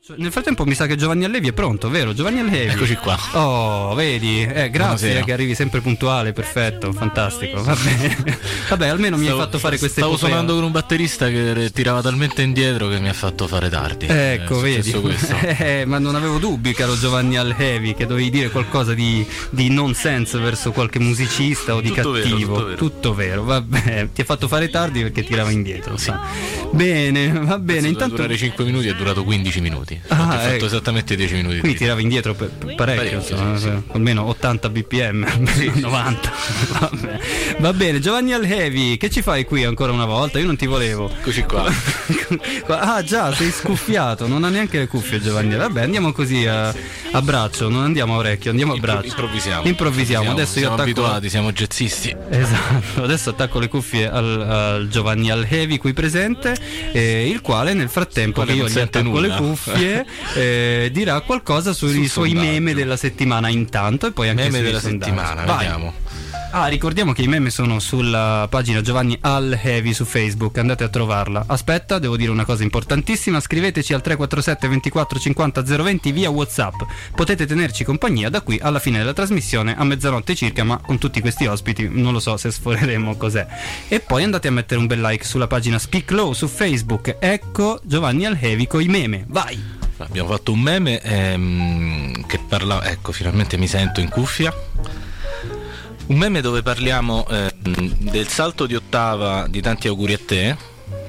Nel frattempo mi sa che Giovanni Allevi è pronto, vero? Giovanni Allevi. Eccoci qua. Oh, vedi, grazie Buonasera. che arrivi sempre puntuale, perfetto, fantastico. Va bene. Vabbè, almeno mi hai fatto fare queste Stavo epopea. suonando con un batterista che tirava talmente indietro che mi ha fatto fare tardi. Ecco, vedi. Questo. Ma non avevo dubbi, caro Giovanni Allevi, che dovevi dire qualcosa di nonsense verso qualche musicista o di Tutto cattivo. vero. Tutto vero, vabbè. Ti ha fatto fare tardi perché tirava indietro. Sì. Bene, va bene. Intanto durare 5 minuti è durato 15 minuti. Ho Ah, fatto ecco. esattamente 10 minuti. Quindi tirava indietro parecchio, insomma, sì. almeno 80 bpm, 90. Vabbè. Va bene, Giovanni Allevi, che ci fai qui ancora una volta? Io non ti volevo. Eccoci qua. Ah già, sei scuffiato, non ha neanche le cuffie Giovanni. Vabbè, andiamo così a braccio, non andiamo a orecchio, andiamo a braccio. Improvvisiamo. Adesso io siamo attacco. abituati, siamo jazzisti. Esatto, adesso attacco le cuffie al Giovanni Allevi qui presente, il quale nel frattempo che io gli attacco le cuffie dirà qualcosa sui suoi meme della settimana intanto, e poi anche meme sui della sondaggi. settimana, Vai. vediamo. Ricordiamo che i meme sono sulla pagina Giovanni Allevi su Facebook, andate a trovarla. Aspetta, devo dire una cosa importantissima: scriveteci al 347 24 50 020 via WhatsApp. Potete tenerci compagnia da qui alla fine della trasmissione a mezzanotte circa, ma con tutti questi ospiti non lo so se sforeremo cos'è. E poi andate a mettere un bel like sulla pagina Speak Low su Facebook. Ecco Giovanni Allevi coi meme. Vai! Abbiamo fatto un meme che parla, ecco, finalmente mi sento in cuffia. Un meme dove parliamo del salto di ottava di Tanti auguri a te,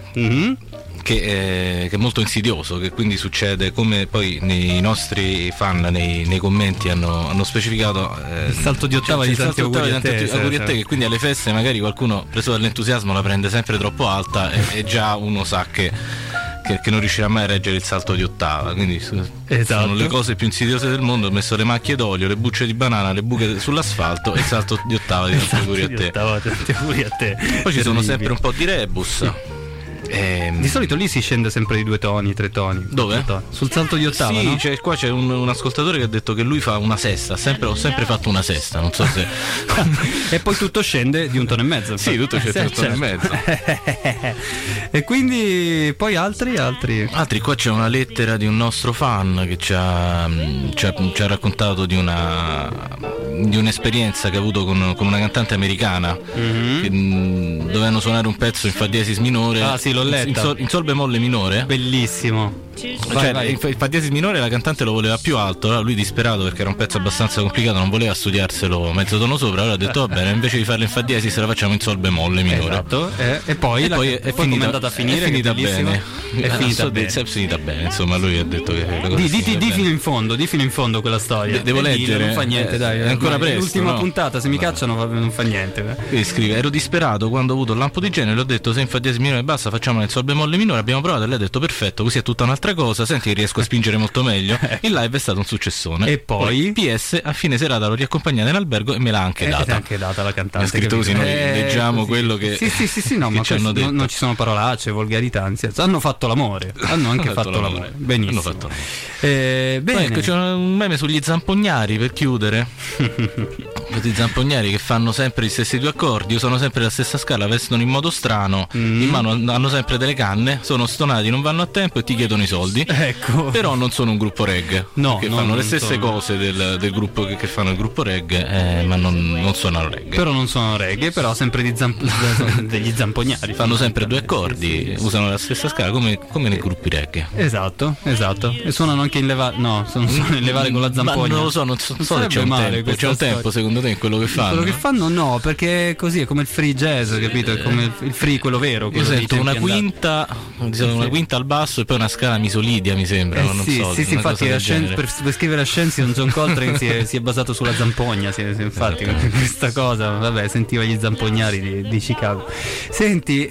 che è molto insidioso, che quindi succede come poi nei nostri fan nei commenti hanno specificato, il salto di ottava di Tanti auguri a te, che quindi alle feste magari qualcuno preso dall'entusiasmo la prende sempre troppo alta e già uno sa che non riuscirà mai a reggere il salto di ottava. Quindi sono le cose più insidiose del mondo. Ho messo le macchie d'olio, le bucce di banana, le buche sull'asfalto e il salto di ottava di Tanti auguri a te. Poi ci sono sempre un po' di rebus. Di solito lì si scende sempre di 2 toni, 3 toni. Dove? Sul salto di ottava, sì, no? qua c'è un ascoltatore che ha detto che lui fa una sesta. Ho sempre fatto una sesta, non so se. E poi tutto scende di 1 tono e mezzo. Sì, tutto scende di 1 tono e mezzo. E quindi poi altri. Qua c'è una lettera di un nostro fan che ci ha raccontato di un'esperienza che ha avuto con una cantante americana, che dovevano suonare un pezzo in fa diesis minore. Ah sì, l'ho letta. In sol bemolle minore. Bellissimo. Vai. Il fa diesis minore la cantante lo voleva più alto, allora lui disperato perché era un pezzo abbastanza complicato, non voleva studiarselo mezzo tono sopra, allora ha detto va bene, invece di farlo in fa diesis la facciamo in sol bemolle minore. Esatto. E poi è finita, andata a finire, è finita bene. È finita bene, insomma lui ha detto che di fino in fondo quella storia. Devo leggere, non fa niente, dai. È ancora presto. L'ultima puntata, se mi cacciano non fa niente. Quindi scrive: ero disperato quando ho avuto il lampo di genere, le ho detto se in fa diesis minore basta, facciamo nel sol bemolle minore, abbiamo provato e lei ha detto perfetto, così è tutta un'altra cosa, senti che riesco a spingere molto meglio. Il live è stato un successone. E poi PS a fine serata l'ho riaccompagnata in albergo e me l'ha anche data. Anche data la cantante. È scritto così, noi leggiamo così. quello che Sì, no, che ma ci hanno detto. non ci sono parolacce, volgarità, anzi, hanno fatto l'amore. Hanno anche fatto l'amore. Benissimo. Hanno fatto l'amore. Bene. Poi, ecco, c'è un meme sugli zampognari per chiudere. Questi zampognari che fanno sempre gli stessi 2 accordi, usano sempre la stessa scala, vestono in modo strano, in mano hanno sempre delle canne, sono stonati, non vanno a tempo e ti chiedono i soldi. Ecco. Però non sono un gruppo reggae, no, che fanno le stesse cose del gruppo che fanno il gruppo reggae, ma non suonano reggae. Però non sono reggae, però sempre degli zampognari. Fanno sempre 2 accordi, usano la stessa scala come nei gruppi reggae. Esatto. E suonano anche in levare. No, sono in levare con la zampogna. Ma non lo so, non so se c'è un tempo. C'è un tempo secondo te in quello che fanno? Quello che fanno no, perché così è come il free jazz, capito? È come il free, quello vero. Io sento una quinta al basso e poi una scala misolidia, mi sembra. Sì, infatti per scrivere a Scienzi John Coltrane si è basato sulla zampogna, infatti questa cosa, vabbè, sentiva gli zampognari di Chicago. Senti,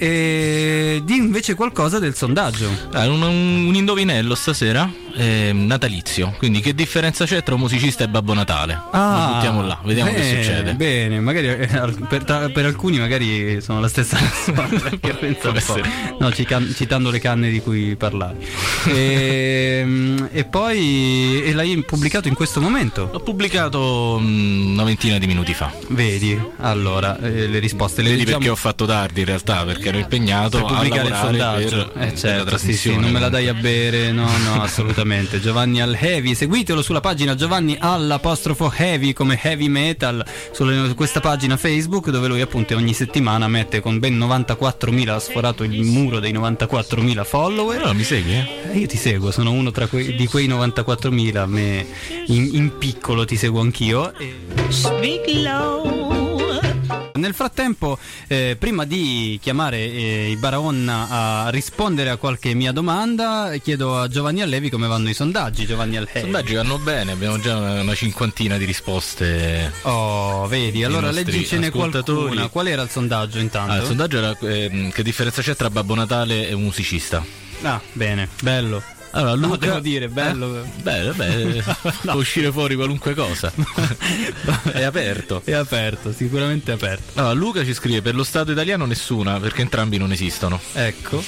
di invece qualcosa del sondaggio. Un indovinello stasera, natalizio, quindi che differenza c'è tra un musicista e Babbo Natale? Lo buttiamo là, vediamo che succede. Bene, magari per alcuni magari sono la stessa persona, perché penso un po'. No, citando le canne di cui parlavi. E poi l'hai pubblicato in questo momento? L'ho pubblicato una ventina di minuti fa. Vedi, allora le risposte le leggiamo. Perché ho fatto tardi in realtà, perché ero impegnato per pubblicare a lavorare il sondaggio. per Certo, la trasmissione. sì, non me la dai a bere, no, assolutamente. Giovanni al Heavy, seguitelo sulla pagina Giovanni all'apostrofo Heavy come heavy metal su questa pagina Facebook, dove lui appunto ogni settimana mette con ben 94.000, ha sforato il muro dei 94.000 follower. Però mi segui? Io ti seguo, sono uno di quei 94.000, a me in piccolo ti seguo anch'io. Nel frattempo, prima di chiamare i Barahona a rispondere a qualche mia domanda, chiedo a Giovanni Allevi come vanno i sondaggi. Giovanni Allevi. I sondaggi vanno bene, abbiamo già una cinquantina di risposte. Oh, vedi, allora leggicene qualcuna. Qual era il sondaggio intanto? Il sondaggio era che differenza c'è tra Babbo Natale e un musicista. Ah, bene, bello. Allora, Luca, devo dire, bello. Bello, no. Può uscire fuori qualunque cosa. È aperto. È aperto, sicuramente aperto. Allora, Luca ci scrive: per lo Stato italiano nessuna, perché entrambi non esistono. Ecco.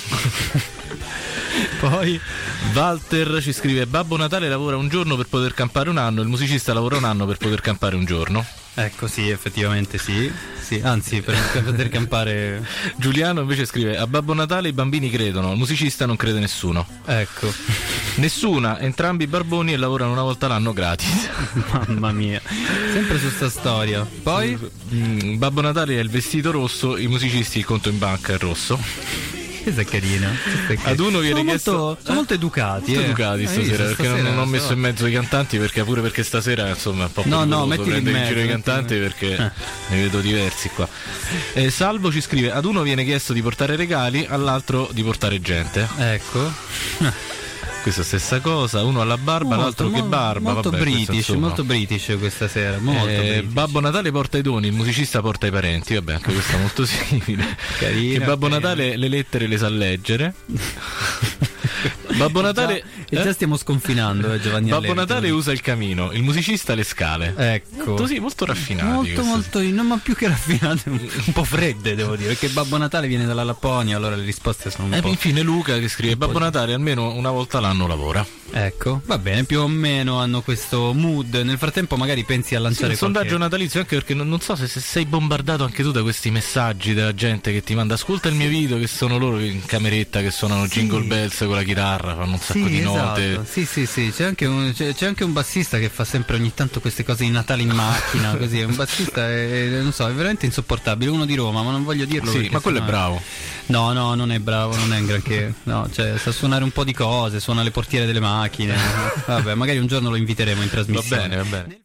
Poi Walter ci scrive: Babbo Natale lavora un giorno per poter campare un anno, il musicista lavora un anno per poter campare un giorno. Ecco, sì, effettivamente sì, anzi per poter campare. Giuliano invece scrive: a Babbo Natale i bambini credono, al musicista non crede nessuno. Ecco. Nessuna, entrambi barboni e lavorano una volta l'anno gratis. Mamma mia, sempre su sta storia. Poi Babbo Natale è il vestito rosso, i musicisti il conto in banca è rosso. Questa è carina. Ad uno viene chiesto. Sono molto educati. Molto educati stasera, perché non ho messo in mezzo i cantanti, perché pure perché stasera insomma è un po' no, metti in mezzo, giro i cantanti perché ne vedo diversi qua. Salvo ci scrive: ad uno viene chiesto di portare regali, all'altro di portare gente. Ecco. Questa stessa cosa, uno alla barba, l'altro che barba. Molto British, molto British questa sera. Molto British. Babbo Natale porta i doni, il musicista porta i parenti. Vabbè, anche questa è molto simile. Carina, che Babbo Natale le lettere le sa leggere. Babbo Natale già stiamo sconfinando, Giovanni. Babbo Natale usa il camino, il musicista le scale. Ecco. Molto raffinati. Molto, no, ma più che raffinate, un po' fredde, devo dire, perché Babbo Natale viene dalla Lapponia, allora le risposte sono un po'. Infine Luca che scrive: Babbo Natale almeno una volta l'anno lavora. Ecco, va bene, più o meno hanno questo mood. Nel frattempo magari pensi a lanciare il sondaggio natalizio, anche perché non so se sei bombardato anche tu da questi messaggi della gente che ti manda: ascolta il mio video, che sono loro in cameretta che suonano Jingle Bells con la chitarra, fanno un sacco di note. Sì, c'è anche un bassista che fa sempre ogni tanto queste cose di Natale in macchina, così. È un bassista, non so, è veramente insopportabile, uno di Roma, ma non voglio dirlo. Sì, ma quello è bravo. No, non è bravo, non è un granché. No, cioè sa suonare un po' di cose, suona le portiere delle macchine. Vabbè, magari un giorno lo inviteremo in trasmissione. Va bene.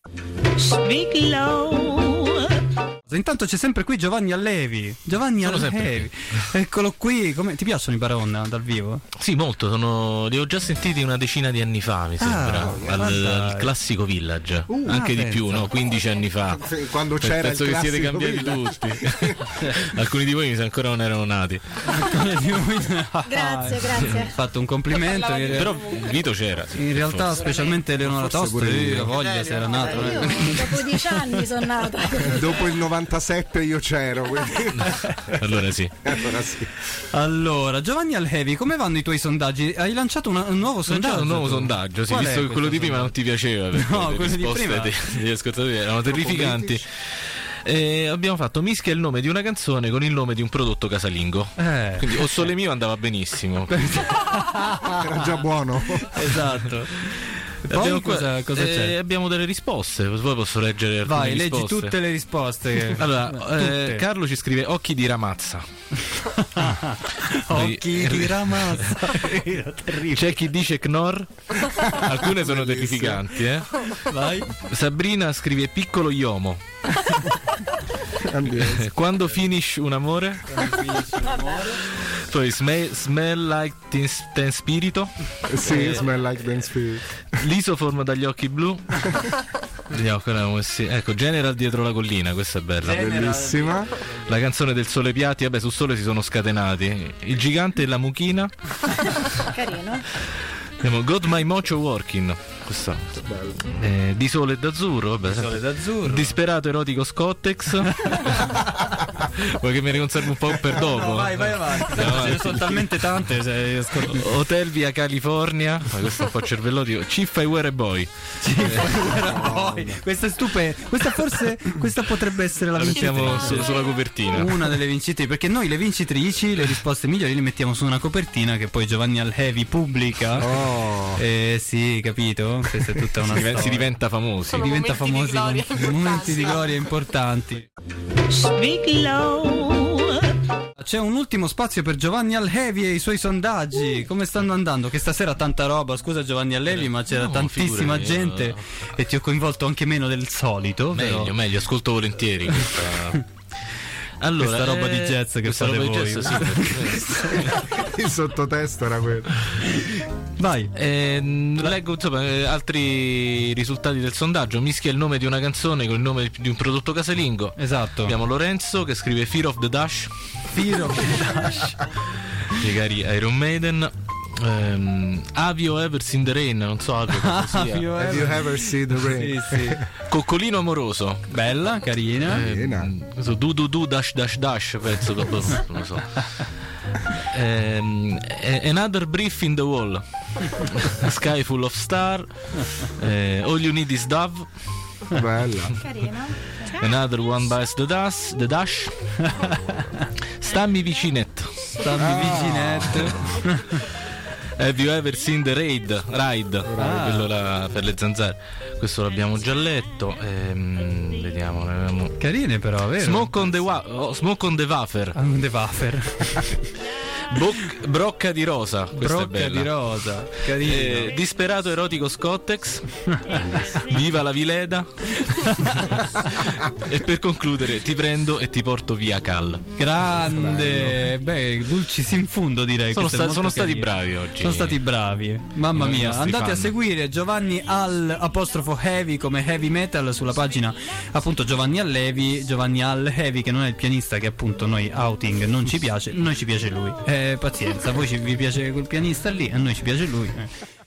Intanto c'è sempre qui Giovanni Allevi. Giovanni Allevi. Eccolo qui. Ti piacciono i Barahona dal vivo? Sì, molto. Li ho già sentiti una decina di anni fa, mi sembra. Al classico Village. Anche di più, no? 15 anni fa. Quando c'era penso che siete cambiati tutti. Alcuni di voi mi sa ancora non erano nati. Grazie. Ho fatto un complimento. Però Vito c'era. Sì, in realtà, forse. Specialmente Eleonora Tosto, la voglia se era nato. Dopo 10 anni sono nata. Dopo il 97 io c'ero. Allora sì. Allora, Giovanni Allevi, come vanno i tuoi sondaggi? Hai lanciato un nuovo sondaggio? Un nuovo sondaggio, sì, visto che quello di prima non ti piaceva. No, quello di prima. Degli ascoltatori erano terrificanti. Abbiamo fatto mischia il nome di una canzone con il nome di un prodotto casalingo. Quindi O Sole Mio andava benissimo. Era già buono. Esatto. Poi cosa c'è? Abbiamo delle risposte. Poi posso leggere alcune risposte. Vai, leggi tutte le risposte. Allora, Carlo ci scrive: occhi di Ramazza. Occhi di Ramazza. C'è chi dice Knorr. Alcune sono terrificanti, Vai. Sabrina scrive piccolo Iomo. Quando finish un amore. Poi smell like Teen Spirito. Sì, smell like Teen Spirit. L'isoform dagli occhi blu. Ecco, General dietro la collina, questa è bella. Bellissima. La canzone del Sole Piatti, vabbè, su Sole si sono scatenati. Il gigante e la mucchina. Carino. Got My Mocho Working. Questo di sole e d'azzurro, vabbè, Sole d'azzurro. disperato erotico Scottex. Vuoi che me ne conservi un po' per dopo? No, vai avanti. Ce ne sono talmente tante. Hotel via California, ma questo è un po' cervellotico. Ciff I Wear a Boy. Questa è stupenda. Questa potrebbe essere la mettiamo sulla copertina. Una delle vincitrici, perché noi le vincitrici, le risposte migliori le mettiamo su una copertina che poi Giovanni Alhevi pubblica. Sì, capito? Questa è tutta una storia. Si diventa famosi. Sono Diventa momenti famosi di gloria momenti di gloria importanti. C'è un ultimo spazio per Giovanni Alhevi e i suoi sondaggi. Come stanno andando? Che stasera tanta roba. Scusa Giovanni Alhevi, ma c'era tantissima gente e ti ho coinvolto anche meno del solito. Meglio, ascolto volentieri allora, questa roba di jazz che fate voi. Jazz, sì, Il sottotesto era quello. Vai. Leggo altri risultati del sondaggio. Mischia il nome di una canzone con il nome di un prodotto casalingo. Esatto. Abbiamo Lorenzo che scrive Fear of the Dash. I cari Iron Maiden. Have you ever seen the rain? Non so Have you ever seen the rain? Sì. Coccolino amoroso. Bella, carina. Du dash dash dash, penso dopo, non lo so. Another brief in the wall. Sky full of star. All you need is dove. Bella. Carina. Another one bites the dash. Stammi vicinetto. Have you ever seen the Ride? Quello là per le zanzare. Questo l'abbiamo già letto. Vediamo. Carine però, vero? Smoke on the wafer. The wafer. Brocca di rosa. Questa è bella. Di rosa. Carina. Disperato erotico Scottex. Viva la Vileda. E per concludere, ti prendo e ti porto via Cal. Grande. Beh, dulcis in fundo direi. Sono stati bravi oggi. Sono stati bravi. Mamma mia. Andate a seguire Giovanni _Heavy come heavy metal sulla pagina appunto Giovanni Alhevi, che non è il pianista che appunto noi outing non ci piace, noi ci piace lui. Pazienza, voi vi piace quel pianista lì, a noi ci piace lui.